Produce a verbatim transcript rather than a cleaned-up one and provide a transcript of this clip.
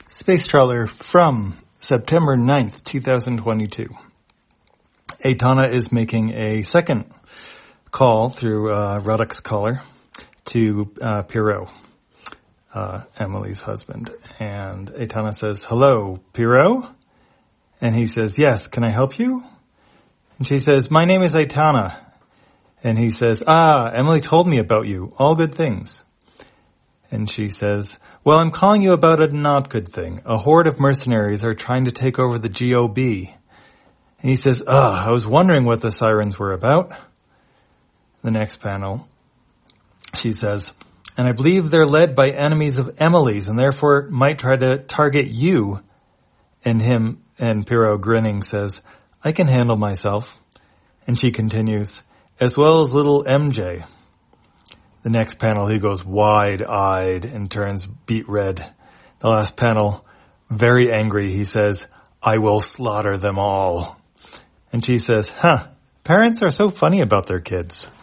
Space Trawler from September ninth, twenty twenty-two. Aitana is making a second call through uh, Ruddock's caller to uh, Pierrot, uh, Emily's husband. And Aitana says, "Hello, Pierrot?" And he says, "Yes, can I help you?" And she says, "My name is Aitana." And he says, "Ah, Emily told me about you. All good things." And she says, "Well, I'm calling you about a not good thing. A horde of mercenaries are trying to take over the G O B. And he says, "Ah, I was wondering what the sirens were about." The next panel, she says, "And I believe they're led by enemies of Emily's and therefore might try to target you." And him, and Pierrot grinning says, "I can handle myself." And she continues, "As well as little M J." The next panel, he goes wide-eyed and turns beet red. The last panel, very angry, he says, "I will slaughter them all." And she says, "Huh, parents are so funny about their kids."